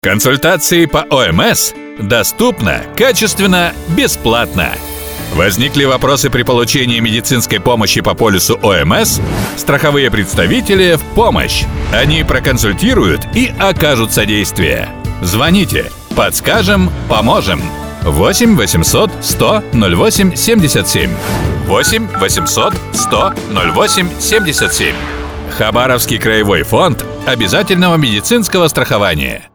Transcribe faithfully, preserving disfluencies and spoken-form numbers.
Консультации по ОМС доступно, качественно, бесплатно. Возникли вопросы при получении медицинской помощи по полису ОМС? Страховые представители в помощь. Они проконсультируют и окажут содействие. Звоните, подскажем, поможем. восемь восемьсот сто ноль восемь семьдесят семь. восемь восемьсот сто ноль восемь семьдесят семь. Хабаровский краевой фонд обязательного медицинского страхования.